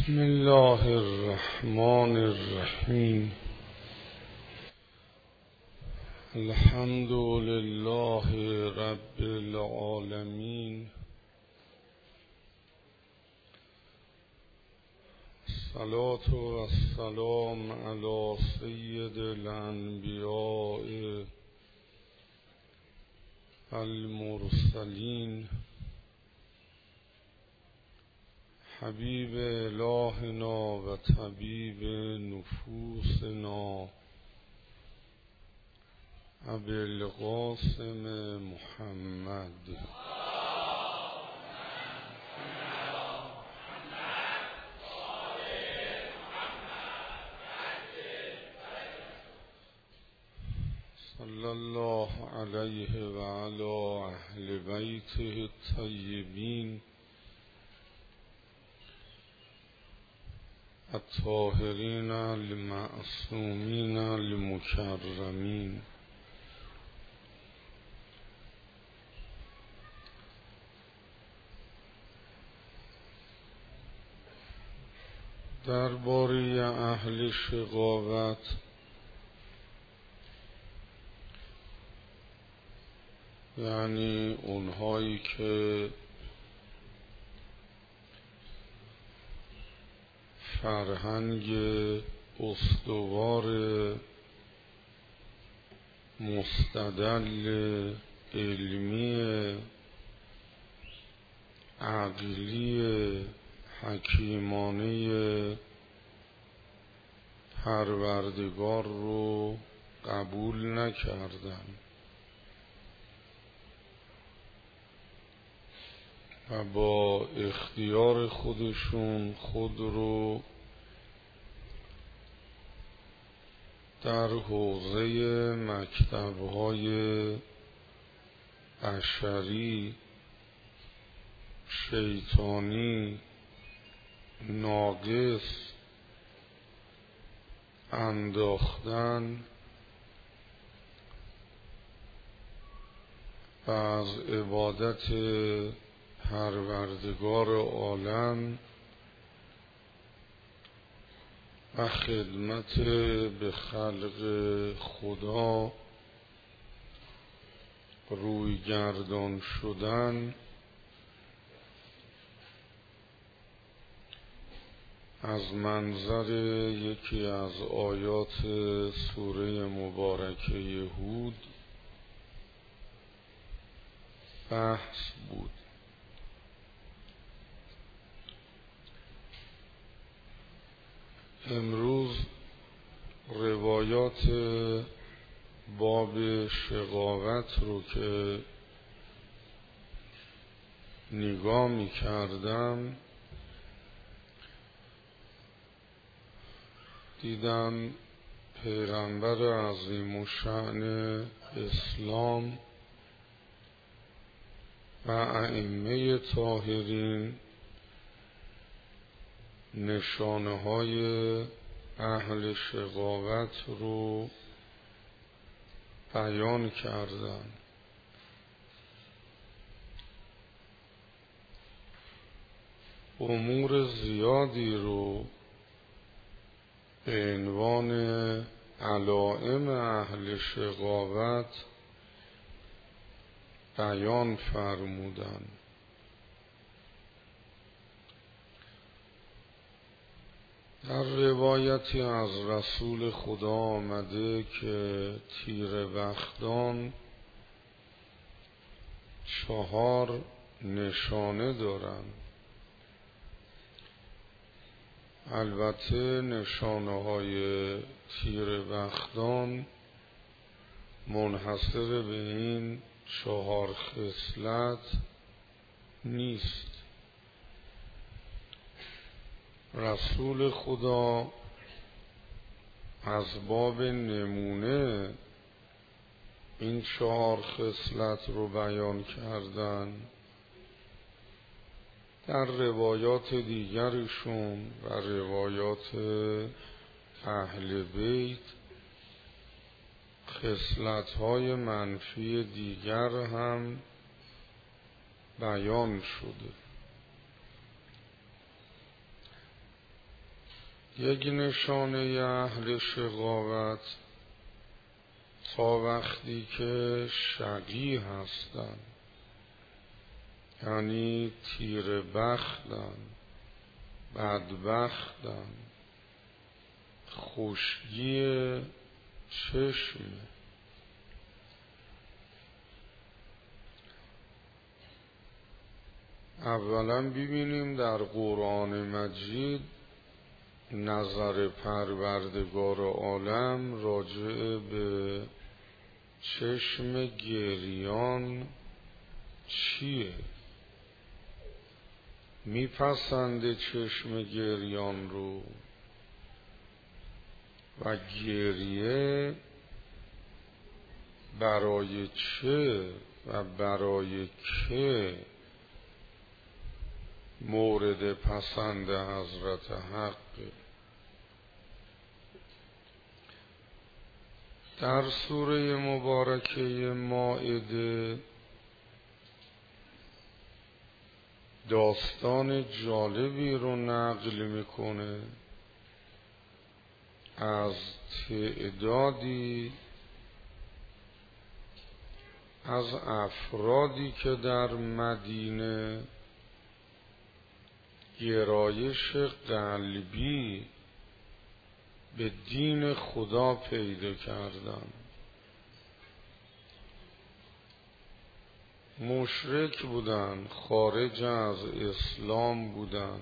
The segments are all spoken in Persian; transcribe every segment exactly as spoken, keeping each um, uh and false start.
بسم الله الرحمن الرحیم. الحمد لله رب العالمین. الصلاة والسلام علی سید الانبیاء المرسلین حبیب الهنا و طبیب نفوسنا ابی القاسم محمد. صلی الله علیه و علی اهل بیته الطیبین الطاهرین المعصومین المکرمین. درباره اهل شقاوت یعنی اونهایی که فرهنگ استوار مستدل علمی عقلی حکیمانه پروردگار رو قبول نکردن و با اختیار خودشون خود رو در حوزه مکتب‌های بشری شیطانی ناقص انداختن و از عبادت پروردگار عالم و خدمت به خلق خدا روی گردان شدن از منظر یکی از آیات سوره مبارکه هود بحث بود. امروز روایات باب شقاوت رو که نگاه می کردم دیدم پیغمبر عظیم الشأن اسلام و ائمه طاهرین نشانه های اهل شقاوت رو بیان کردن. امور زیادی رو به عنوان علائم اهل شقاوت بیان فرمودن. در روایتی از رسول خدا آمده که تیره بختان چهار نشانه دارند. البته نشانه های تیره بختان منحصر به این چهار خصلت نیست. رسول خدا از باب نمونه این چهار خصلت رو بیان کردن. در روایات دیگرشون و روایات اهل بیت خصلت‌های منفی دیگر هم بیان شده. یک نشانه اهل شقاوت تا وقتی که شقی هستند، یعنی تیر بختن، بدبختن، خشکی چشم. اولا ببینیم در قرآن مجید نظر پروردگار عالم راجع به چشم گریان چیه؟ میپسنده چشم گریان رو و گریه برای چه و برای که مورد پسند حضرت حق؟ در سوره مبارکه مائده داستان جالبی رو نقل میکنه از تعدادی از افرادی که در مدینه گرایش قلبی به دین خدا پیدا کردن. مشرک بودن، خارج از اسلام بودن،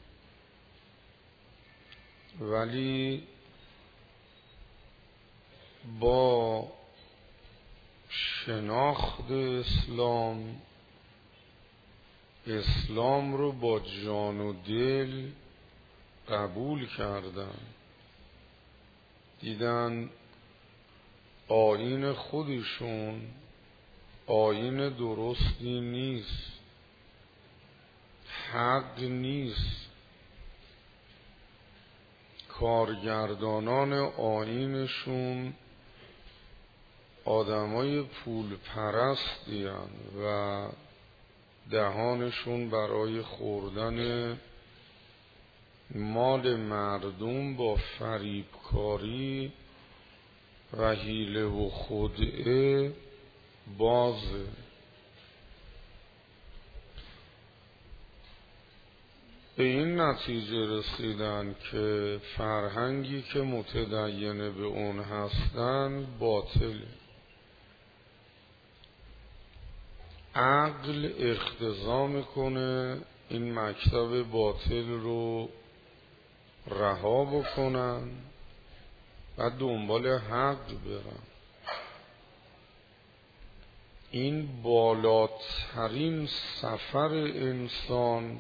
ولی با شناخت اسلام اسلام رو با جان و دل قبول کردن. دیدن آیین خودشون آیین درستی نیست، حق نیست. کارگردانان آیینشون آدمای پول پرستی هن و دهانشون برای خوردن مال مردم با فریبکاری و حیله و خدعه بازه. به این نتیجه رسیدن که فرهنگی که متدین به اون هستن باطله. عقل اقتضا میکنه این مکتب باطل رو رها بکنن و دنبال حق برن. این بالاترین سفر انسان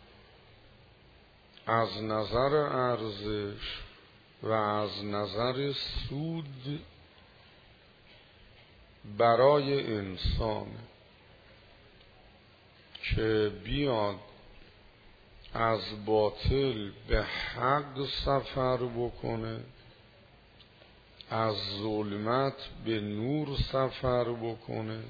از نظر ارزش و از نظر سود برای انسان که بیاد از باطل به حق سفر بکنه، از ظلمت به نور سفر بکنه،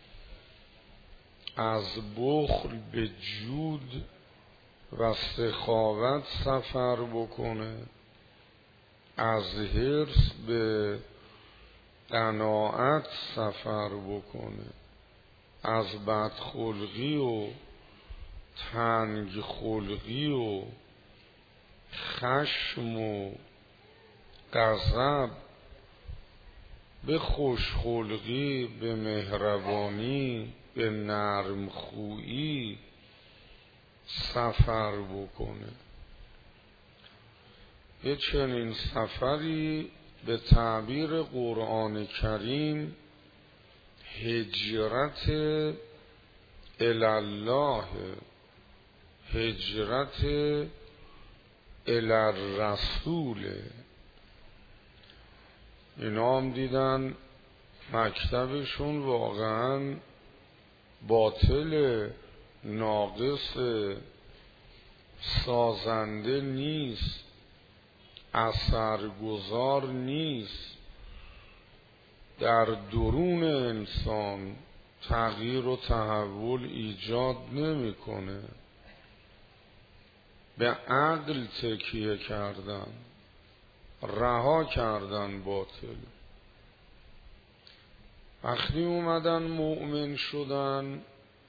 از بخل به جود و سخاوت سفر بکنه، از حرص به قناعت سفر بکنه، از بدخلقی و تنگ خلقی و خشم و غضب به خوشخلقی، به مهربانی، به نرم خویی سفر بکنه. یه چنین سفری به تعبیر قرآن کریم هجرت الالله، هجرت الالرسول. اینا هم دیدن مکتبشون واقعا باطل، ناقص، سازنده نیست، اثرگذار نیست، در درون انسان تغییر و تحول ایجاد نمیکنه. به عقل تکیه کردن، رها کردن باطل. وقتی اومدن مؤمن شدن،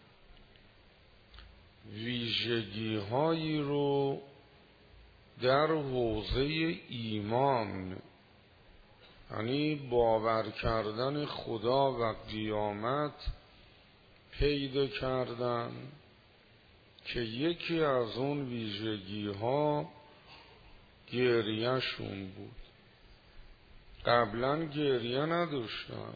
ویژگی هایی رو در حوزه ایمان، یعنی باور کردن خدا و قیامت پیدا کردن که یکی از اون ویژگی ها گریه شون بود. قبلا گریه نداشتن،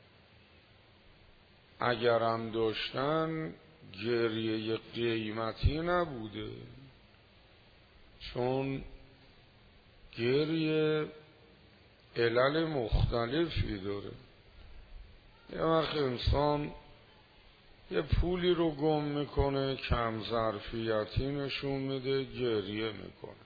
اگرم داشتن گریه قیمتی نبوده، چون گریه علل مختلفی داره. یه وقت انسان یه پولی رو گم میکنه، کم ظرفیتی نشون میده، گریه میکنه.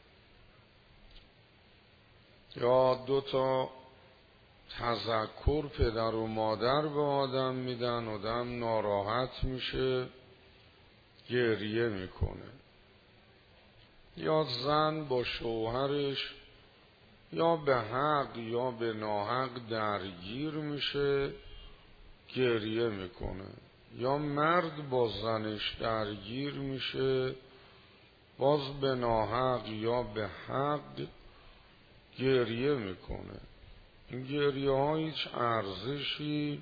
یا دو تا تذکر پدر و مادر به آدم میدن، آدم ناراحت میشه، گریه میکنه. یا زن با شوهرش یا به حق یا به ناحق درگیر میشه، گریه میکنه. یا مرد با زنش درگیر میشه، باز به ناحق یا به حق گریه میکنه. این گریه ها هیچ ارزشی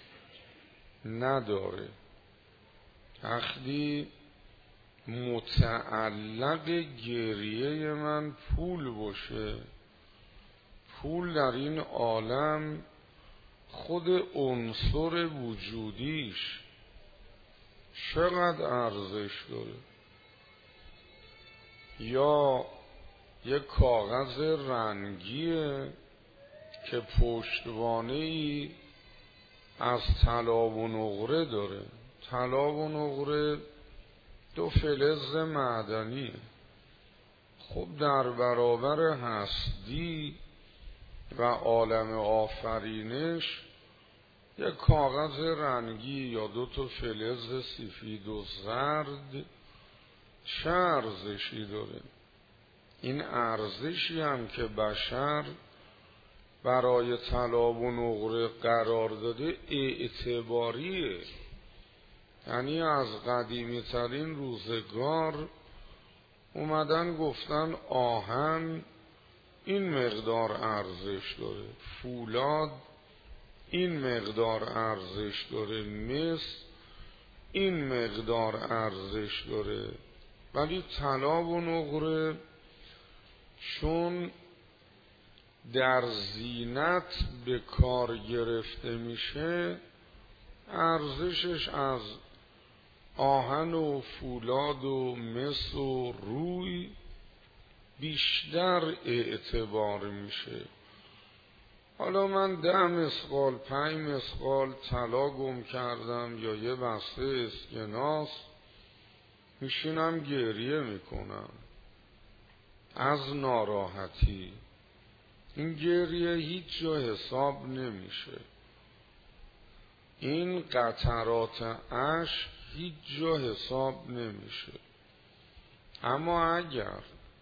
نداره. وقتی متعلق گریه من پول باشه، پول در این عالم خود عنصر وجودیش چقدر ارزش داره. یا یک کاغذ رنگیه که پشتوانه‌ای از طلا و نقره داره. طلا و نقره دو فلز معدنیه. خب در برابر هستی و عالم آفرینش یک کاغذ رنگی یا دو تا فلز سفید و زرد چه ارزشی داره؟ این ارزشی هم که بشر برای طلا و نقره قرار داده اعتباریه. یعنی از قدیمی ترین روزگار اومدن گفتن آهن این مقدار ارزش داره، فولاد این مقدار ارزش داره، مس این مقدار ارزش داره. ولی طلا و نقره چون در زینت به کار گرفته میشه، ارزشش از آهن و فولاد و مس و روی بیشتر اعتبار میشه. حالا من ده مسقال پنج مسقال طلا گم کردم یا یه بسته اسکناس، میشینم گریه میکنم از ناراحتی. این گریه هیچ جا حساب نمیشه. این قطرات اشک هیچ جا حساب نمیشه. اما اگر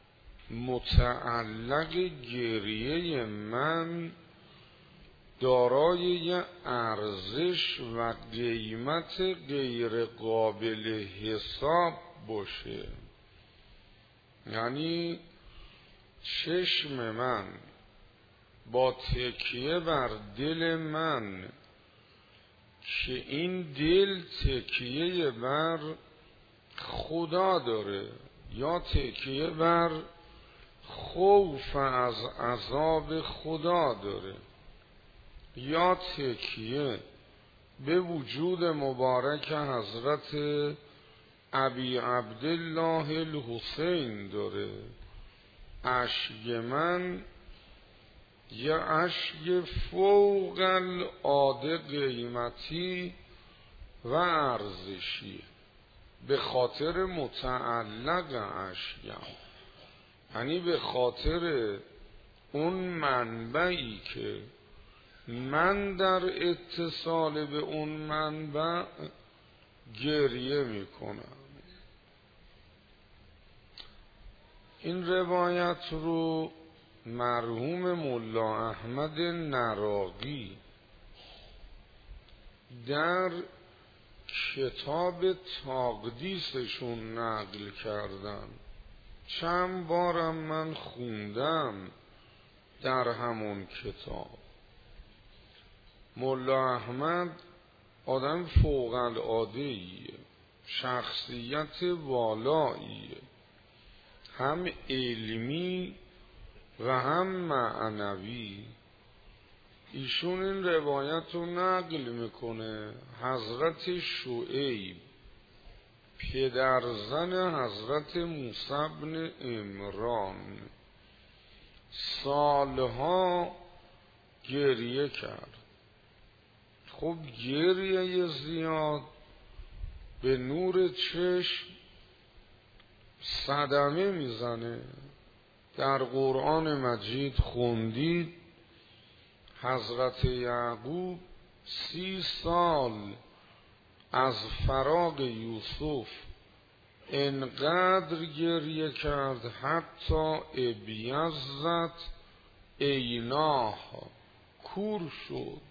متعلق گریه من دارای یه ارزش و قیمت غیر قابل حساب باشه، یعنی چشم من با تکیه بر دل من که این دل تکیه بر خدا داره یا تکیه بر خوف از عذاب خدا داره یا تکیه به وجود مبارک حضرت ابی عبدالله الحسین داره، اشک من یا اشک فوق العاده قیمتی و ارزشی به خاطر متعلق اشکم، یعنی به خاطر اون منبعی که من در اتصال به اون منبع گریه میکنم. این روایت رو مرحوم ملا احمد نراقی در کتاب تقدیسشون نقل کردن. چند بارم من خوندم در همون کتاب. ملا احمد آدم فوق العاده‌ایه، شخصیت والاییه، هم علمی و هم معنوی. ایشون این روایت رو نقل میکنه. حضرت شعیب پدرزن حضرت موسی بن عمران سالها گریه کرد. خب گریه زیاد به نور چشم صدمه میزنه. در قرآن مجید خوندید حضرت یعقوب سی سال از فراق یوسف انقدر گریه کرد حتی ابیضت عیناه، کور شد.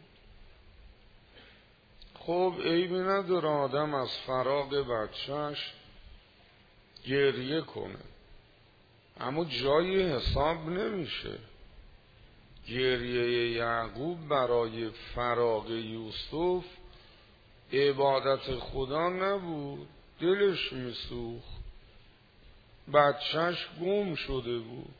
خب عیبی نداره آدم از فراق بچهش گریه کنه، اما جایی حساب نمیشه. گریه یعقوب برای فراق یوسف عبادت خدا نبود، دلش میسوخت، بچهش گم شده بود.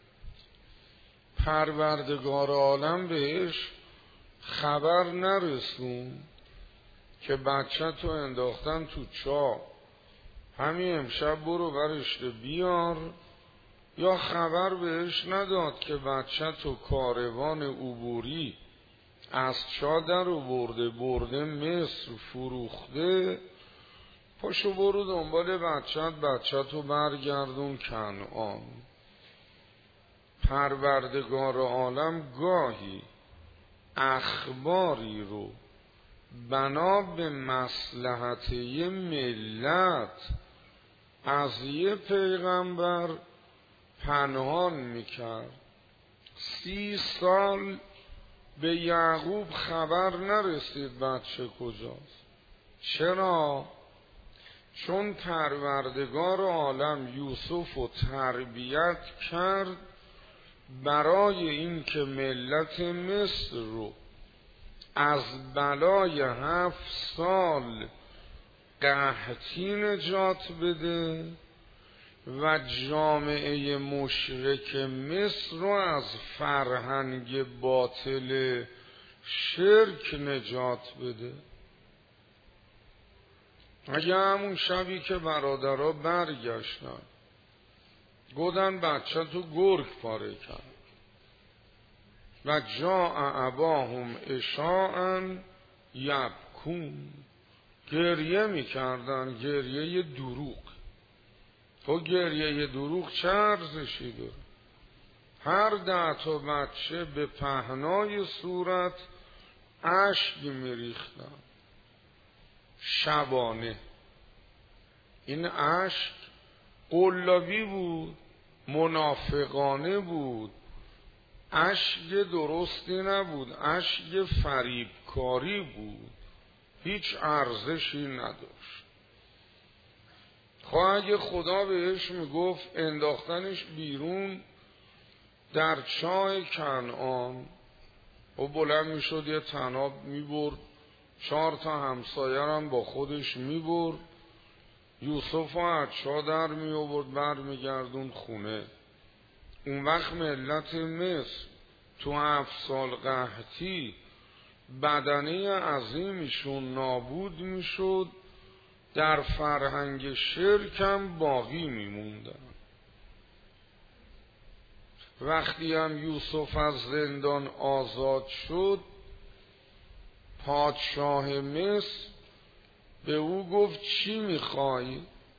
پروردگار عالم بهش خبر نرسون که بچه تو انداختن تو چاه، همین امشب برو برشته بیار. یا خبر بهش نداد که بچه تو کاروان عبوری از چاه در برده برده مصر فروخته، پاشو برو دنبال بچه بچه تو برگردون کنعان. پروردگار عالم گاهی اخباری رو بنا به مصلحت یه ملت از یه پیغمبر پنهان میکرد. سی سال به یعقوب خبر نرسید بچه کجاست. چرا؟ چون پروردگار عالم یوسف رو تربیت کرد برای این که ملت مصر رو از بلای هفت سال قحطی نجات بده و جامعه مشرک مصر رو از فرهنگ باطل شرک نجات بده. اگه همون شبی که برادرها برگشتن گفتن بچه تو گرگ پاره کرد و جاء اباهم عشاء یبکون، گریه میکردن، گریه دروغ. تو گریه دروغ چه ارزشی داره؟ هر ده تا بچه به پهنای صورت اشک میریختن شبانه. این اشک قلابی بود، منافقانه بود، اشک درستی نبود، اشک فریبکاری بود، هیچ ارزشی نداشت. خواه اگه خدا بهش میگفت انداختنش بیرون در چاه کنعان و بلند میشد یه طناب میبرد، چهار تا همسایرم با خودش میبرد، یوسف از چاه در میآورد بر میگردون خونه. اون وقت ملت مصر تو هفت سال قحطی بدنه عظیمشون نابود میشد، در فرهنگ شرک هم باقی میموندن. وقتی هم یوسف از زندان آزاد شد، پادشاه مصر به او گفت چی میخوای؟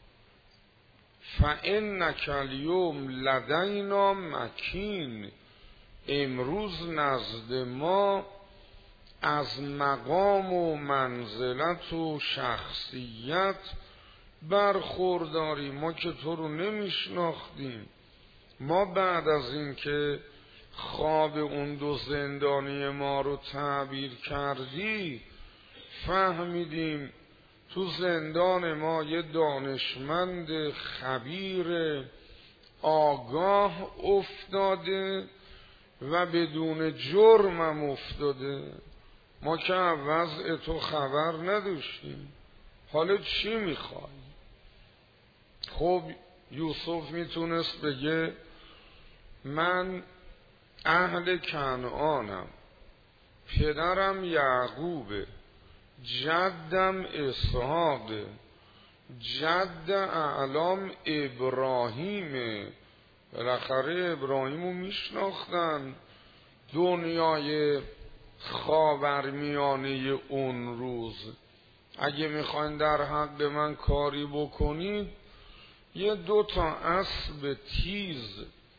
فإنک الیوم لدینا مکین، امروز نزد ما از مقام و منزلت و شخصیت برخورداری، ما که تو رو نمیشناختیم، ما بعد از این که خواب اون دو زندانی ما رو تعبیر کردی فهمیدیم تو زندان ما یه دانشمند خبیر آگاه افتاده و بدون جرمم افتاده. ما که وضع تو خبر نداشتیم، حالا چی میخوای؟ خب یوسف میتونست بگه من اهل کنعانم، پدرم یعقوبه، جدم اسحاقه، جد اعلام ابراهیمه. بالاخره ابراهیمو میشناختن، دنیای خاورمیانه اون روز. اگه میخواین در حق من کاری بکنید یه دو تا اسب تیز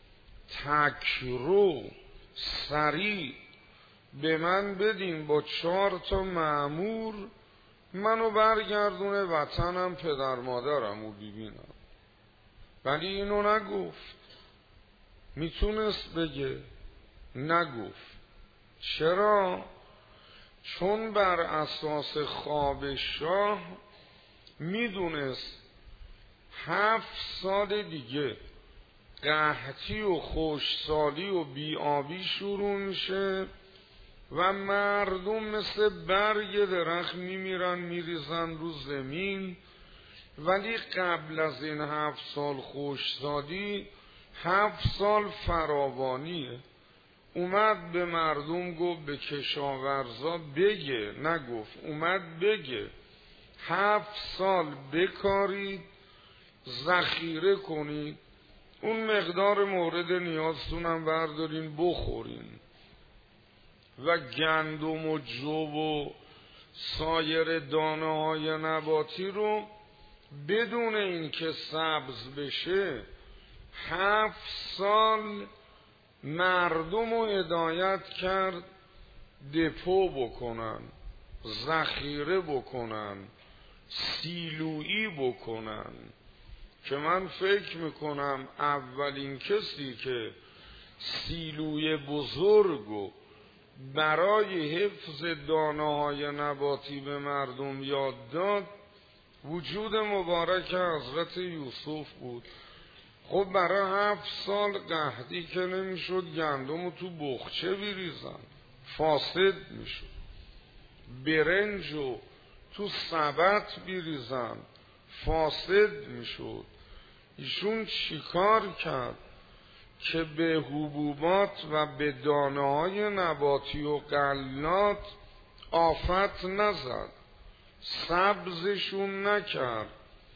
تکرو سریع به من بدین با چهار تا مأمور، منو برگردونه وطنم، پدر مادرمو ببینم. ولی اینو نگفت. میتونست بگه، نگفت. چرا؟ چون بر اساس خواب شاه میدونست هفت سال دیگه قحطی و خشکسالی و بیابی شروع میشه و مردم مثل برگ درخت میمیرن میریزن رو زمین. ولی قبل از این هفت سال خشکسالی هفت سال فراوانیه. اومد به مردم گفت، به کشاورزا بگه، نگفت، اومد بگه هفت سال بکارید، ذخیره کنید، اون مقدار مورد نیازتونم بردارین بخورین و گندم و جو و سایر دانه های نباتی رو بدون اینکه سبز بشه هفت سال مردم رو هدایت کرد دپو بکنن، ذخیره بکنن، سیلویی بکنن. که من فکر میکنم اولین کسی که سیلوی بزرگ و برای حفظ دانه های نباتی به مردم یاد داد وجود مبارک حضرت یوسف بود. خب برای هفت سال قحطی که نمیشد گندم رو تو بخچه بریزن، فاسد میشد. برنج رو تو سبت بریزن، فاسد میشد. ایشون چیکار کرد که به حبوبات و به دانه های نباتی و غلات آفت نزد، سبزشون نکرد،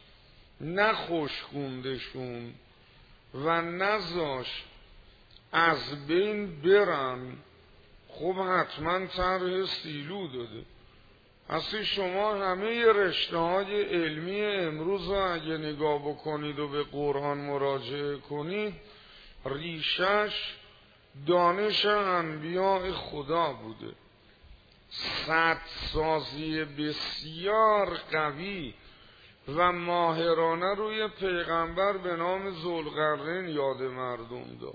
نخشکوندشون و نذاش از بین برن. خب حتما طرح سیلو داده. اصلا شما همه رشته های علمی امروز رو اگه نگاه بکنید و به قرآن مراجعه کنید ریشش دانش انبیاء خدا بوده. سدسازی بسیار قوی و ماهرانه روی پیغمبر به نام ذوالقرنین یاد مردم داد.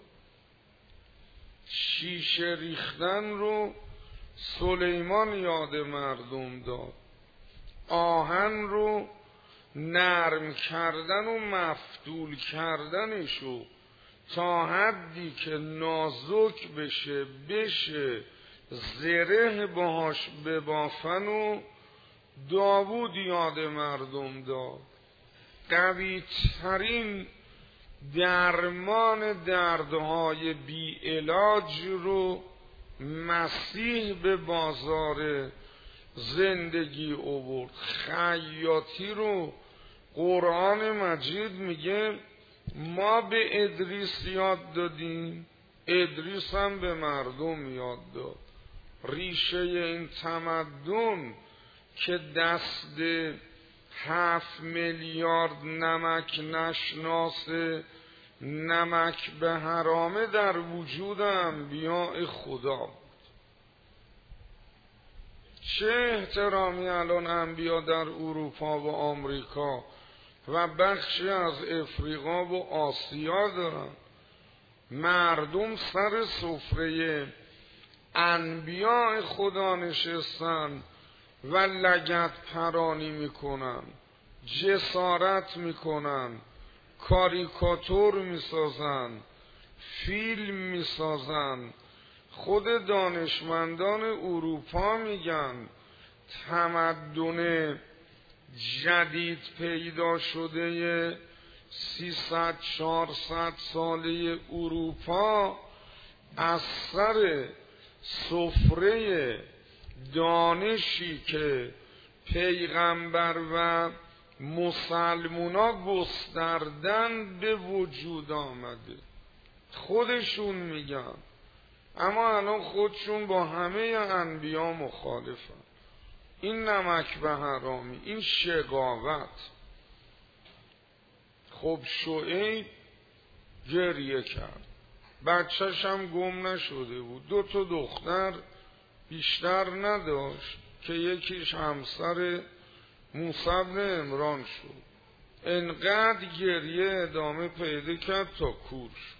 شیشه ریختن رو سلیمان یاد مردم داد. آهن رو نرم کردن و مفتول کردنشو تا حدی که نازک بشه بشه زره باهاش ببافن و داوود یاد مردم داد. قوی ترین درمان دردهای بی علاج رو مسیح به بازار زندگی آورد. خیاطی رو قرآن مجید میگه ما به ادریس یاد دادیم، ادریس هم به مردم یاد داد. ریشه این تمدن که دست هفت میلیارد نمک نشناسه، نمک به حرامه در وجود انبیاء خدا بود. چه احترامی الان انبیا در اروپا و آمریکا و بخشی از افریقا و آسیا دارن. مردم سر سفره انبیاء خدا نشستن و لگد پرانی میکنن، جسارت میکنن، کاریکاتور میسازن، فیلم میسازن. خود دانشمندان اروپا میگن تمدن جدید پیدا شده سیصد چهارصد ساله اروپا از سر سفره دانشی که پیغمبر و مسلمونا گستردن به وجود آمده. خودشون میگن، اما الان خودشون با همه انبیا مخالفن. این نمک به حرامی، این شقاوت. خب شعیب گریه کرد، بچه‌ش هم گم نشده بود، دو تا دختر بیشتر نداشت که یکیش همسر موسی بن عمران شد. انقدر گریه ادامه پیدا کرد تا کور شد.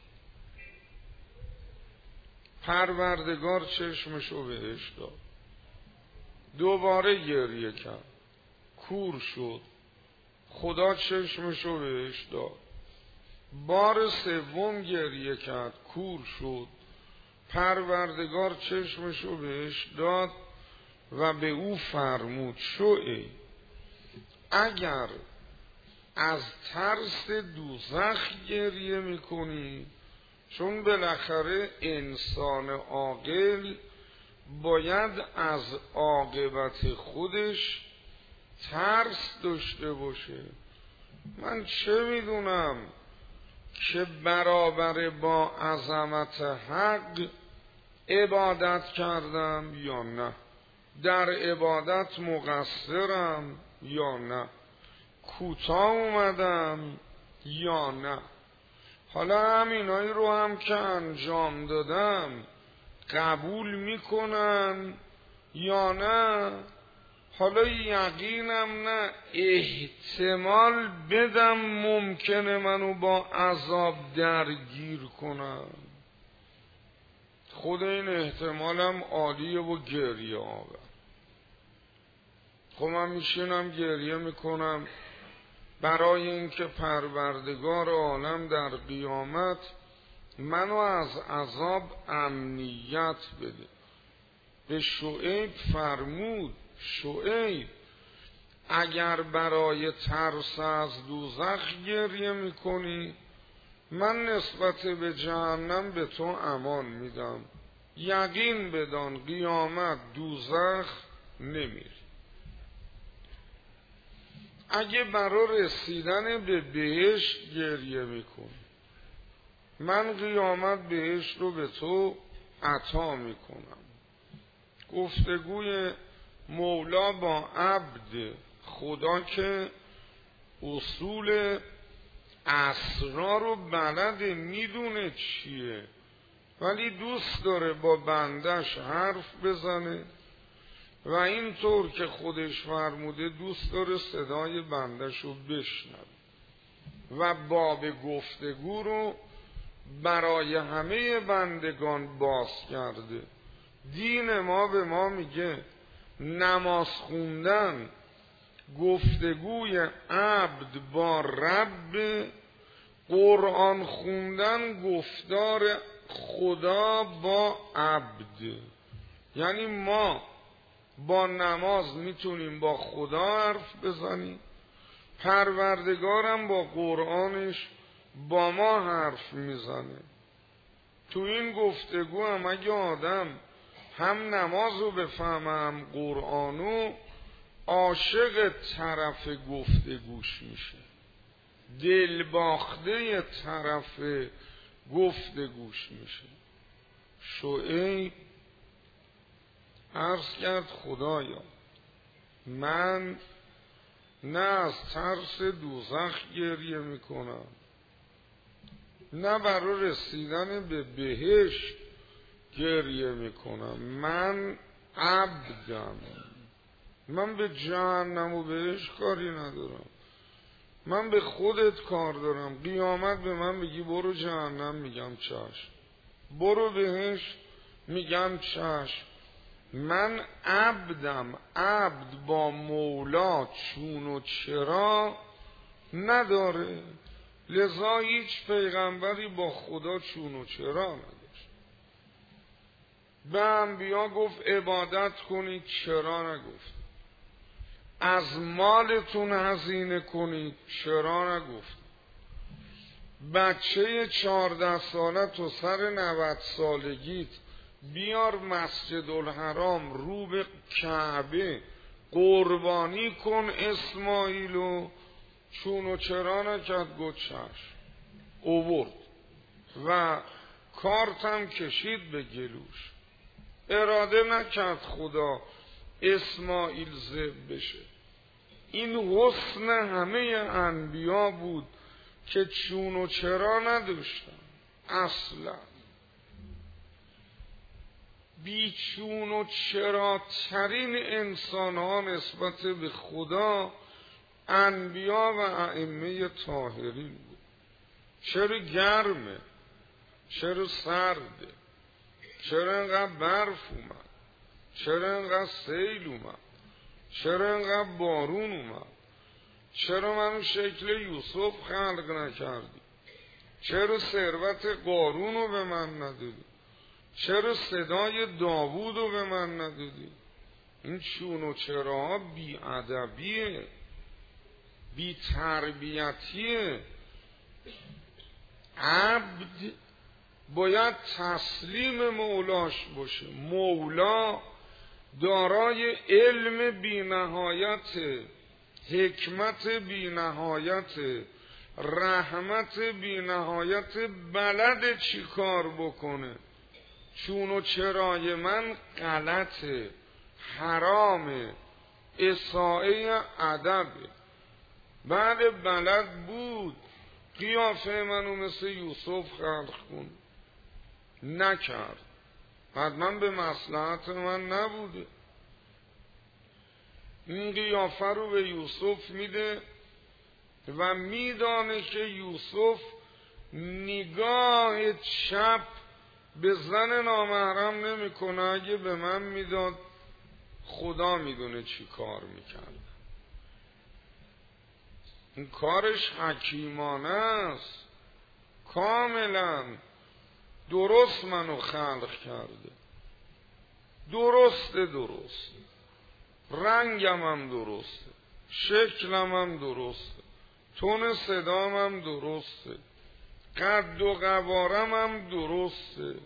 پروردگار چشمشو بهش داد، دوباره گریه کرد، کور شد. خدا چشمشو بهش داد، بار سوم گریه کرد، کور شد. پروردگار چشمشو بهش داد و به او فرمود شعیب اگر از ترس دوزخ گریه میکنی، چون بالاخره انسان عاقل باید از عاقبت خودش ترس داشته باشه. من چه میدونم که برابر با عظمت حق عبادت کردم یا نه، در عبادت مقصرم یا نه، کوتاه اومدم یا نه. حالا همینایی رو هم که انجام دادم قبول میکنن یا نه؟ حالا یقینم نه، احتمال بدم ممکنه منو با عذاب درگیر کنن. خود این احتمالم عالیه و گریه آور. خب من میشینم گریه میکنم برای اینکه پروردگار عالم در قیامت منو از عذاب امنیت بده. به شعیب فرمود شعیب اگر برای ترس از دوزخ گریه میکنی، من نسبت به جهنم به تو امان میدم. یقین بدان قیامت دوزخ نمیری. اگه برای رسیدن به بهشت گریه میکنی، من قیامت بهشت رو به تو عطا میکنم. گفتگوی مولا با عبد خدا که اصول اسرار رو بلده، میدونه چیه، ولی دوست داره با بندش حرف بزنه و اینطور که خودش فرموده دوست داره صدای بندش رو بشنوه و باب گفتگو رو برای همه بندگان باز کرده. دین ما به ما میگه نماز خوندن گفتگوی عبد با رب، قرآن خوندن گفتار خدا با عبد. یعنی ما با نماز میتونیم با خدا حرف بزنیم، پروردگارم با قرآنش با ما حرف میزنه. تو این گفتگو هم اگه آدم هم نماز رو بفهمه هم قرآنو، عاشق طرف گفتگوش میشه، دل باخته طرف گفتگوش میشه. شعیب عرض کرد خدایا من نه از ترس دوزخ گریه میکنم، نه برای رسیدن به بهشت گریه میکنم. من عبدم، من به جهنم و بهشت کاری ندارم. من به خودت کار دارم. قیامت به من بگی برو جهنم، میگم چشم. برو بهش، میگم چشم. من عبدم. عبد با مولا چون و چرا نداره، لذا هیچ پیغمبری با خدا چون و چرا نداشت. به انبیا گفت عبادت کنید، چرا نگفت؟ از مالتون هزینه کنید، چرا نگفت؟ بچه چهارده ساله تو سر نود سالگیت بیار مسجد الحرام رو به کعبه قربانی کن اسماعیلو، چون و چرا نکرد؟ گفت چشم. اوورد و کارتم کشید به گلوش. اراده نکرد خدا اسماعیل ذبح بشه. این حسن همه انبیا بود که چون و چرا نداشتن. اصلا بیچون و چرا ترین انسان ها نسبت به خدا انبیا و ائمه طاهرین بود. چرا گرمه؟ چرا سرده؟ چرا انقدر برف اومد؟ چرا انقدر سیل اومد؟ چرا انقدر بارون اومد؟ چرا منو شکل یوسف خلق نکردی؟ چرا ثروت قارون رو به من ندادی؟ چرا صدای داوود رو به من ندادی؟ این چون و چرا بی ادبیه، بی تربیتیه. عبد باید تسلیم مولاش باشه. مولا دارای علم بی نهایت، حکمت بی نهایت، رحمت بی نهایت، بلد چی کار بکنه. چون و چرای من غلطه، حرامه، اساءه ادبه. بعد بلد بود قیافه منو مثل یوسف خلق کن، نکرد. حتما به مصلحت من نبوده. این قیافه رو به یوسف میده و میدانه که یوسف نگاه چپ به زن نامحرم نمیکنه. اگه به من میداد خدا میدونه چی کار میکرد. این کارش حکیمانه است، کاملا درست منو خلق کرده. درسته درست، رنگم هم درسته، شکلم هم درسته، تون صدام هم درسته، قد و قوارم هم درسته،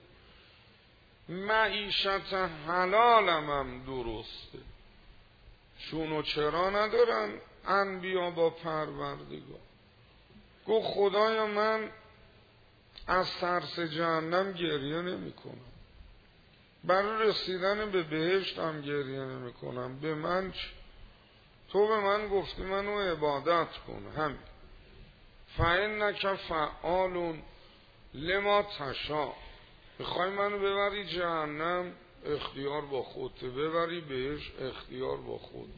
معیشت حلالم هم درسته. چون و چرا ندارن انبیا با پروردگار. گفت خدایا من از ترس جهنم گریه نمی کنم، برای رسیدن به بهشت هم گریه نمی کنم. به من چه؟ تو به من گفتی منو عبادت کن، همین. فإنک فعال لما تشاء. میخوای منو ببری جهنم، اختیار با خودت. ببری بهش، اختیار با خود.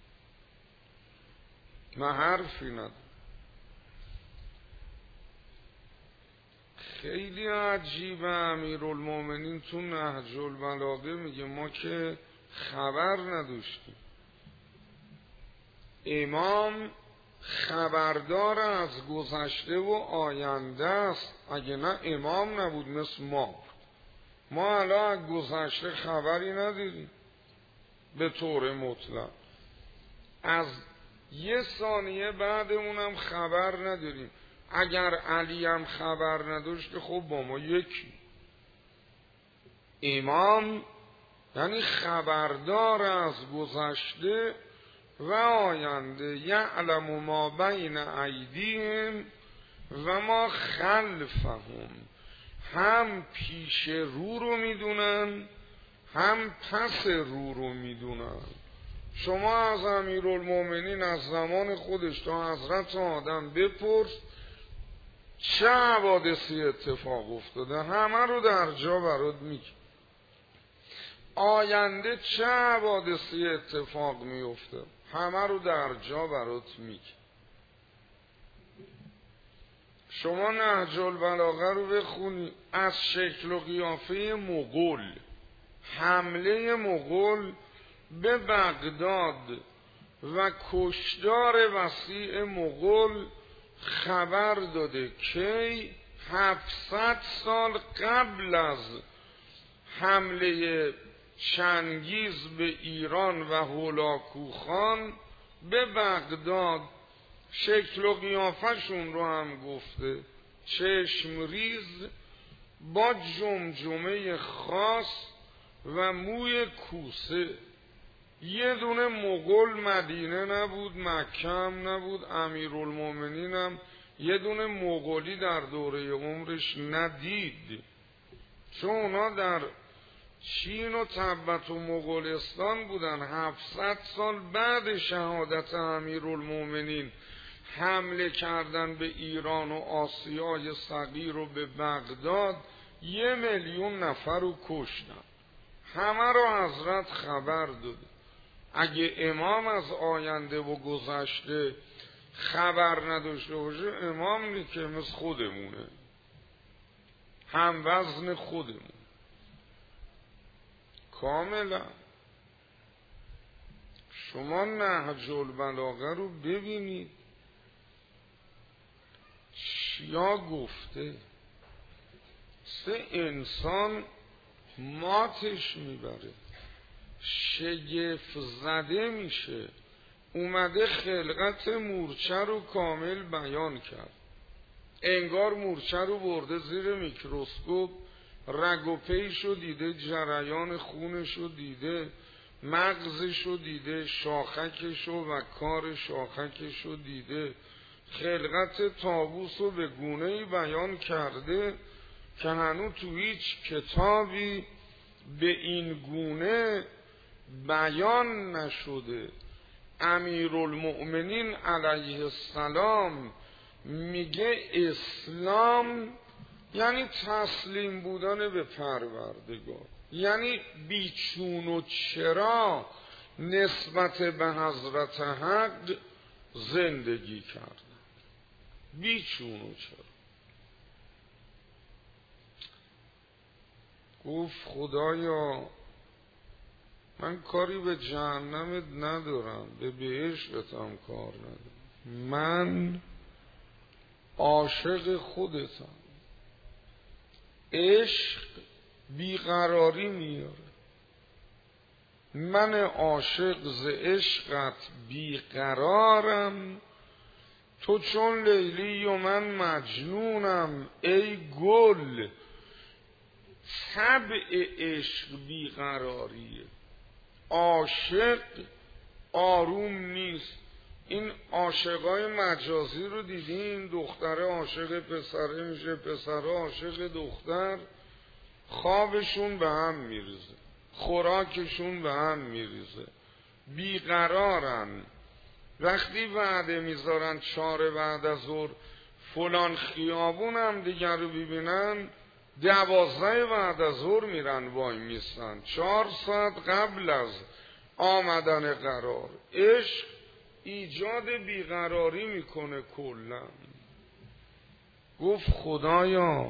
من حرفی ندارم. خیلی عجیبه. امیرالمومنین تو نهج البلاغه میگه ما که خبر نداشتیم. امام خبردار از گذشته و آینده است. اگه نه امام نبود مثل ما. ما الان از گذشته خبری نداریم به طور مطلق، از یه ثانیه بعدمونم خبر نداریم. اگر علی هم خبر نداشت خب با ما یکی. امام یعنی خبردار از گذشته و آینده. یعلم ما بین ایدیهم و ما خلفهم. هم پیش رو رو میدونن، هم پس رو رو میدونن. شما از امیرالمومنین از زمان خودش تا حضرت آدم بپرس چه حوادثی اتفاق افتاده، همه رو در جا برات میگه. آینده چه حوادثی اتفاق میفته، همه رو در جا برات میگه. شما نهج البلاغه رو بخونی، از شکل و قیافه مغول، حمله مغول به بغداد و کشتار وسیع مغول خبر داده که هفتصد سال قبل از حمله چنگیز به ایران و هولاکو خان به بغداد شکل و قیافشون رو هم گفته، چشم ریز با جمجمه خاص و موی کوسه. یه دونه مغول مدینه نبود، مکه هم نبود، امیرالمومنین هم یه دونه مغولی در دوره عمرش ندید، چون اونا در چین و تبت و مغولستان بودن. هفتصد سال بعد شهادت امیرالمومنین حمله کردن به ایران و آسیای صغیر و به بغداد، یه میلیون نفر رو کشتن. همه رو حضرت خبر داده. اگه امام از آینده و گذشته خبر نداشته باشه، امام نیست که مثل خودمونه، هم وزن خودمون کاملا. شما نهج البلاغه رو ببینید چیا گفته، سه انسان ماتش میبره، شگفت زده میشه. اومده خلقت مورچه رو کامل بیان کرد، انگار مورچه رو برده زیر میکروسکوپ، رگ و پیش رو دیده، جریان خونش رو دیده، مغزش رو دیده، شاخکش و کار شاخکش رو دیده، خلقت طاووس رو به گونه‌ای بیان کرده که هنوز تو هیچ کتابی به این گونه بیان نشده. امیرالمؤمنین علیه السلام میگه اسلام یعنی تسلیم بودن به پروردگار، یعنی بیچون و چرا نسبت به حضرت حق زندگی کردن، بیچون و چرا. گفت خدایا من کاری به جهنمت ندارم، به بهشتت هم کار ندارم، من عاشق خودتم. عشق بیقراری میاره، من عاشق ز عشقت بیقرارم، تو چون لیلی و من مجنونم ای گل. طبع عشق بیقراریه، عاشق آروم نیست. این عاشقای مجازی رو دیدین، دختره عاشق پسره میشه، پسره عاشق دختر، خوابشون به هم میریزه، خوراکشون به هم میریزه، بیقرارن. وقتی وعده میذارن چهار بعد از ظهر فلان خیابون هم دیگر رو ببینن، دوازده بعد از ظهر میرن وای میستن، چهار ساعت قبل از آمدن قرار. عشق ایجاد بیقراری میکنه کلا. گفت خدایا،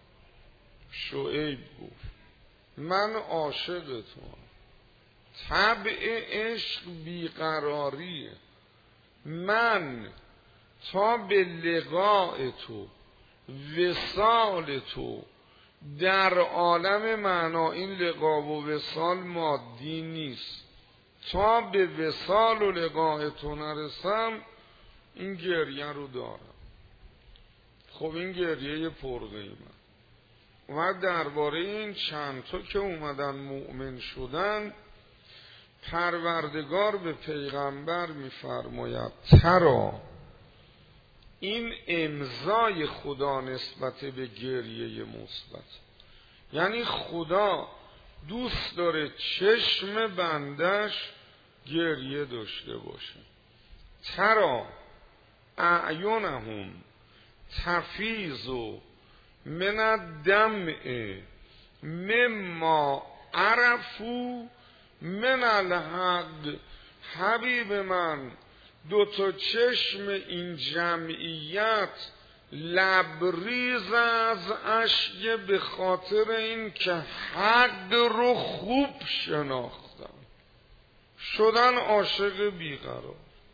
شعیب گفت من عاشق تو، طبع عشق بیقراریه، من تا به لقاء تو، وصال تو در عالم معنا، این لقا و وصال مادی نیست، تا به وصال و لقاء تو نرسم این گریه رو دارم. خب این گریه پرقیمت. و درباره این چند تا که اومدن مؤمن شدن، پروردگار به پیغمبر میفرماید ترا، این امضای خدا نسبت به گریه مثبت، یعنی خدا دوست داره چشم بندش گریه داشته باشه. ترا اعینهم تفیض من الدمع مما عرفوا من الحق. حبیب من، دو تا چشم این جمعیت لبریز از اشک به خاطر این که حق رو خوب شناختن، شدن عاشق بیقرار.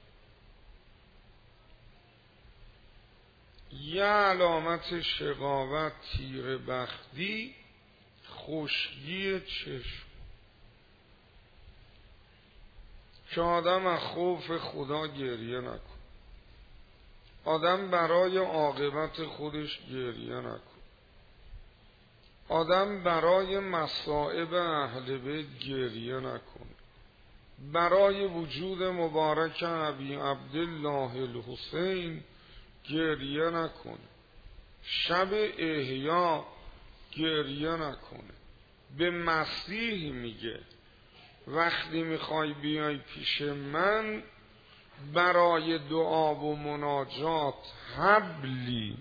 یه علامت شقاوت تیره بختی، خشکی چشم، که آدم از خوف خدا گریه نکن، آدم برای عاقبت خودش گریه نکن، آدم برای مصائب اهل بیت گریه نکن، برای وجود مبارک ابی عبدالله الحسین گریه نکن، شب احیا گریه نکنه. به مسیح میگه وقتی میخوای بیای پیش من برای دعا و مناجات حبلی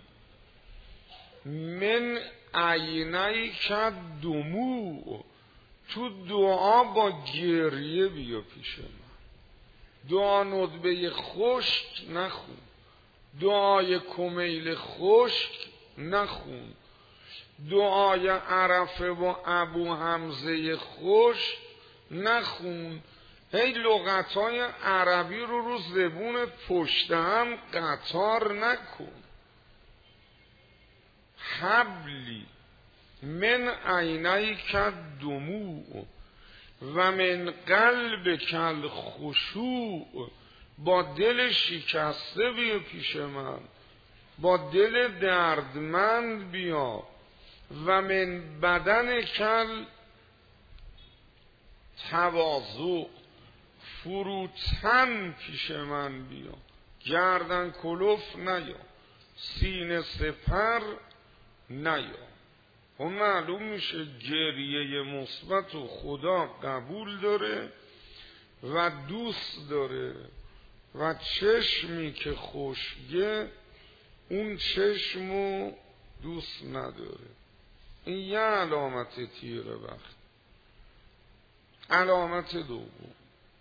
من عینی که دموع، تو دعا با گریه بیا پیش من. دعا ندبه خشک نخون، دعای کمیل خشک نخون، دعای عرفه و ابو حمزه خشک نخون. هی لغتهای عربی رو رو زبون پشت هم قطار نکن. حبلی من عینی که دموع و من قلب کل خشوع، با دل شکسته بیا پیش من، با دل دردمند بیا. و من بدن کل تواضع، فروتن پیش من بیا، گردن کلوف نیا، سینه سپر نیا. و معلوم میشه گریه مثبت و خدا قبول داره و دوست داره، و چشمی که خشکه اون چشمو دوست نداره. این یه علامت تیره بخت. علامت دوم،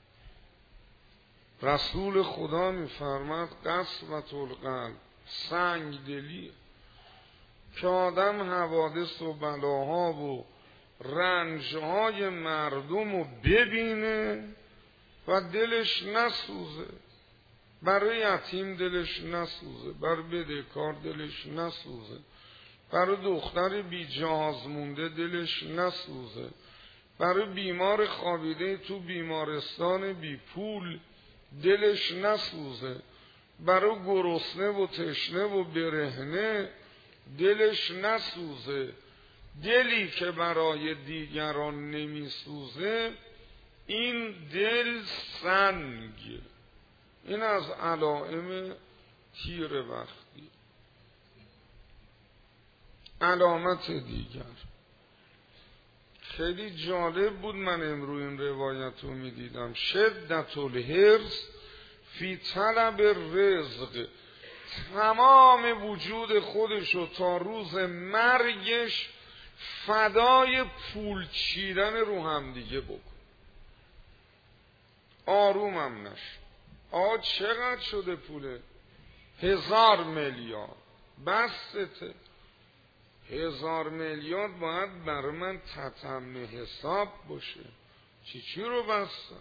رسول خدا میفرماد قسوة القلب، سنگ دلیه، که آدم حوادث و بلاها و رنجهای مردم رو ببینه و دلش نسوزه، برای یتیم دلش نسوزه، برای بدهکار دلش نسوزه، برای دختر بی جهاز مونده دلش نسوزه، برای بیمار خوابیده تو بیمارستان بی پول دلش نسوزه، برای گرسنه و تشنه و برهنه دلش نسوزه. دلی که برای دیگران نمی سوزه این دل سنگ. این از علائم تیر وقتی. علامت دیگر خیلی جالب بود، من امروز این روایت رو می دیدم. شدت الحرص فی طلب رزق، تمام وجود خودشو تا روز مرگش فدای پول چیدن رو هم دیگه بکن. آرومم نش. آ چقدر شده پوله؟ هزار میلیارد. بسته هزار میلیارد باید برای من تتمه حساب باشه. چی چی رو بستن؟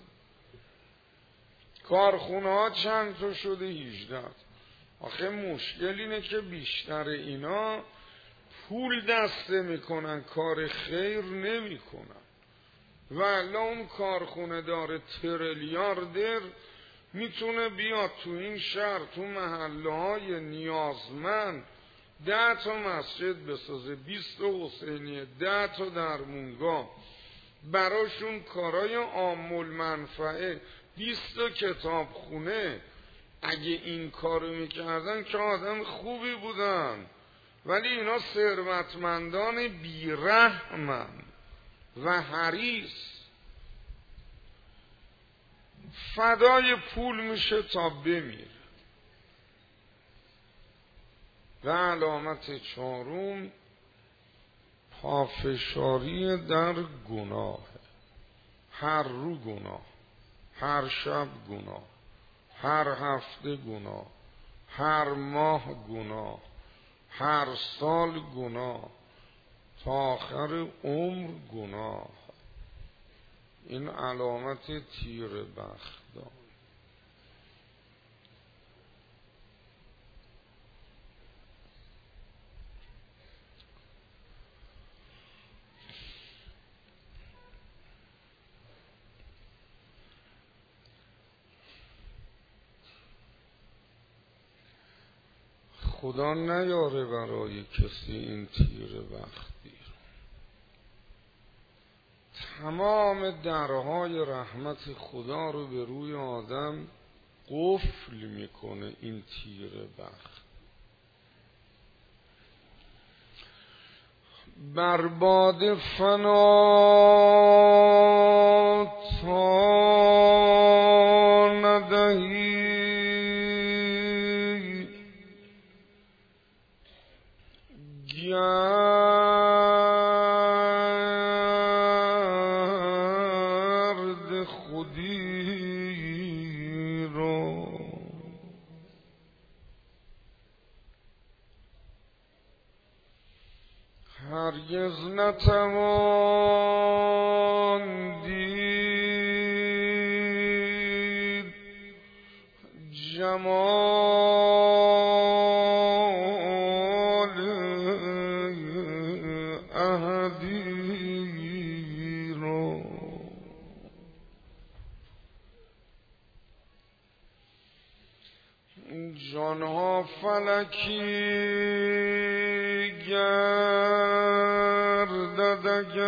کارخونه ها چند تا شده؟ هجده. آخه مشکل اینه که بیشتر اینا پول دسته میکنن، کار خیر نمیکنن. و الان اون کارخونه داره تریلیاردر میتونه بیاد تو این شهر تو محله های نیازمند ده تا مسجد بسازه، بیست تا حسینیه، ده تا درمونگاه، براشون کارای عام المنفعه، بیست تا کتابخونه. اگه این کارو میکردن که آدم خوبی بودن، ولی اینا ثروتمندان بیرحمن و حریص. فدای پول میشه تا بمیره. و علامت چهارم پافشاری در گناه. هر رو گناه، هر شب گناه، هر هفته گناه، هر ماه گناه، هر سال گناه تا آخر عمر گناه. این علامت تیر بختان. خدا نیاره برای کسی این تیر بختی رو. تمام درهای رحمت خدا رو به روی آدم قفل میکنه این تیر بخت. برباد فنا تا ندهی گرد خودی رو، هرگز نتوان دید جمال احدی رو. جانها فلکی گردد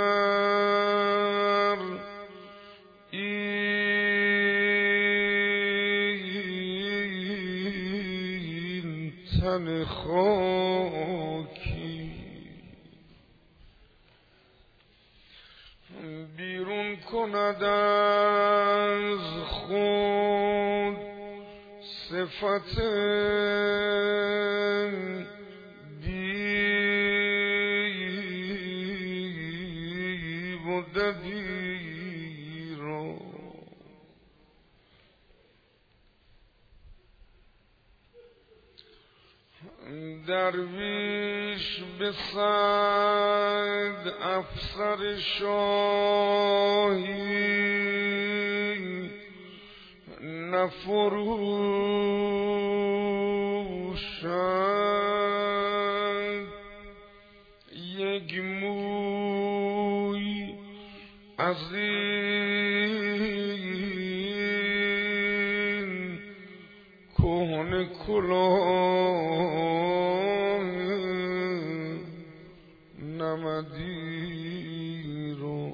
اگر این تن خاکی بیرون کند از خود صفت دیو و ددی رو. درویش به صد افسر شاهی نفروشد، یک موی از این کهنه کلاه نمدی رو.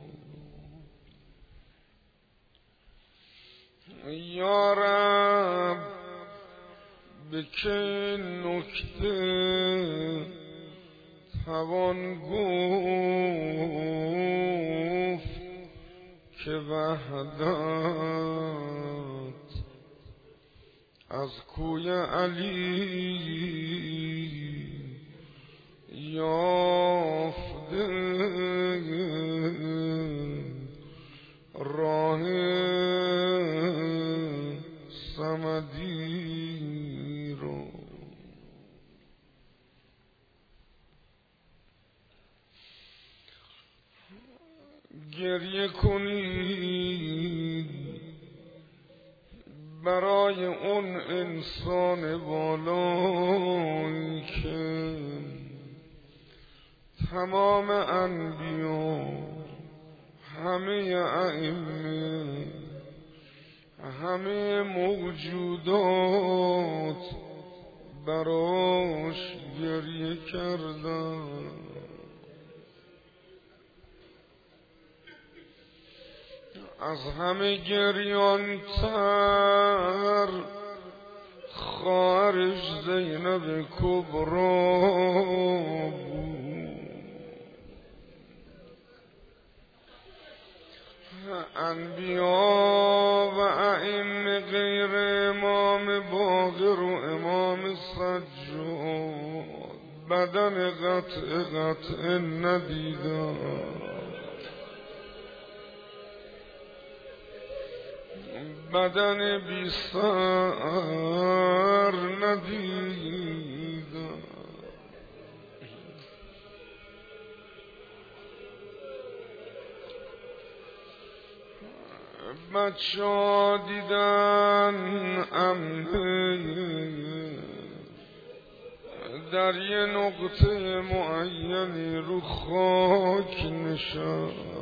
یا رب به که نکته توان گفت که وحدت از کوی علی یافته راه صمدی رو. گریه کنید برای اون انسان بالایی که تمام انبیا، همه ائمه، همه موجودات براش گریه کردن. از همه گریان تر خواهرش زینب کبرا بود. انبیا و ائمه غیر امام باقر و امام سجاد بدن قطع قطع ندیدن، بدن بی سر ندیدن. بچه ها دیدن عمه در یه نقطه معینی رو خاک نشست،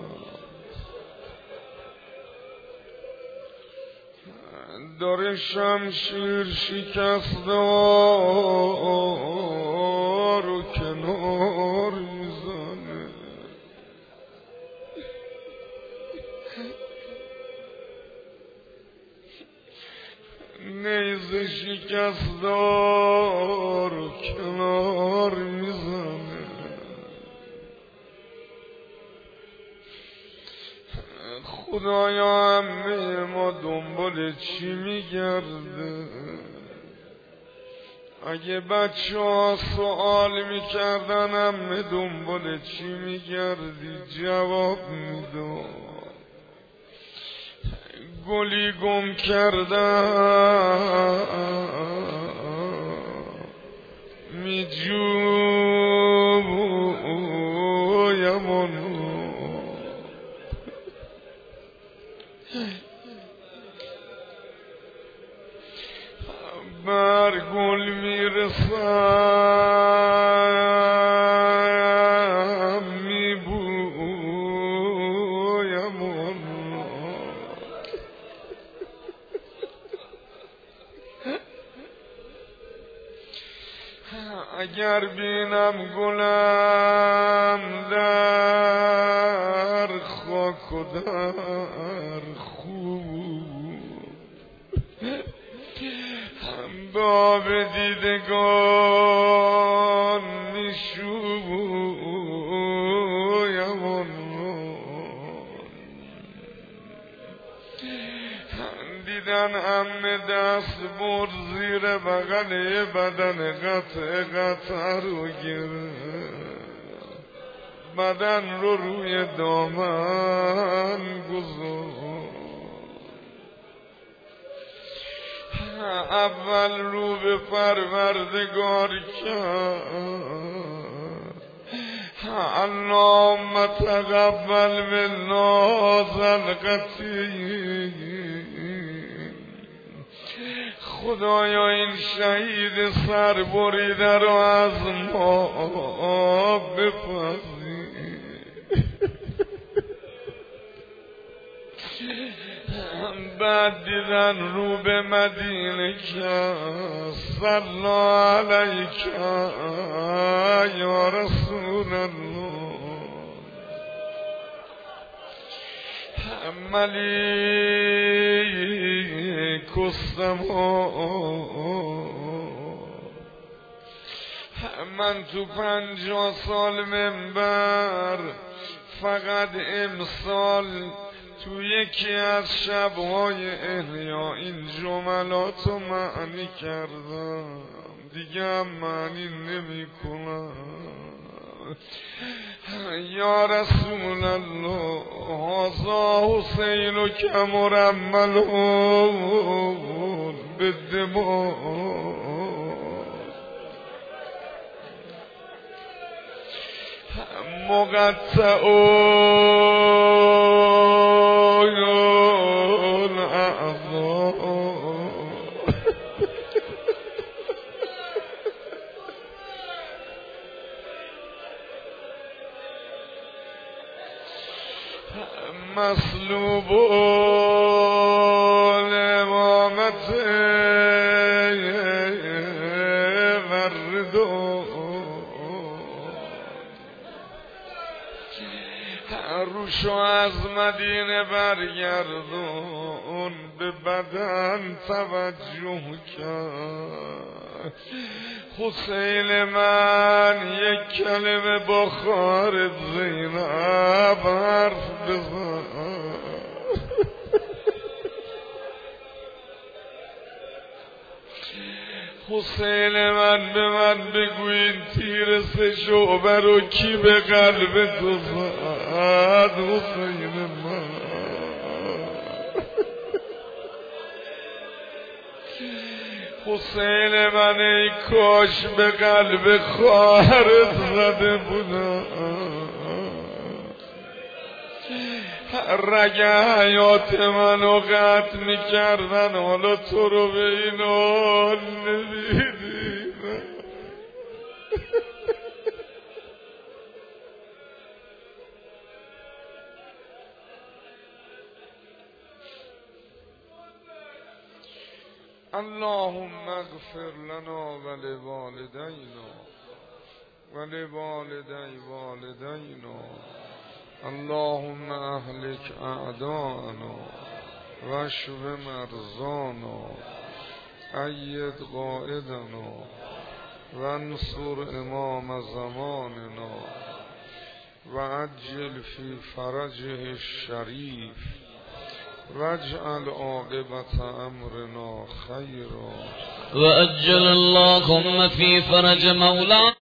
داره شمشیر شکستار و کنار میزنه. نیزه شکستار و کنار میزنه. خدایا همه ما دنبال چی میگرده؟ اگه بچه ها سوال میکردن همه دنبال چی میگردی جواب میداد گلی گم کردم میجویم آنو بر گل میرسم میبویم آنو اگر بینم گلم در خاک و در خوب به آب دیدگان میشویم آنو دیدن همه دست بر زیر بغل بدن قطع قطع رو گرفت بدن رو روی دامن گذاشت اول رو به پروردگار کرد اللهم تقبل منا ذلقتی خدایا این شهید سر بریده رو از ما بپذیر بعد دیدن رو به مدینه که صلی علیک یا رسول الله ملیک السما من تو پنجاه سال منبر فقط امسال تو یکی از شبهای احیا این جملات رو معنی کردم دیگه هم معنی نمی کنم. یا رسول الله هذا حسین که مرمل به دماغ مقطع مسلوب الامامت وردو روشو از مدینه برگردون به بدن توجه کرد حسین من یک کلمه با خارج زینب حرف بزن حسین من به من بگو این تیر سه شعبه رو کی به قلب تو زد حسین من حسین من ای کاش به قلب خواهرت زده بودم رگ حیات منو قطع میکردن، حالا تو رو به این حال ندیدی. اللهم اغفر لنا ولوالدينا ولوالدي والدينا. اللهم اهلك اعداءنا واشف مرضانا ايد قائدنا وانصر امام زماننا وعجل في فرجه الشريف واجعل عاقبة امرنا خيرا. وأجل اللهم في فرج مولانا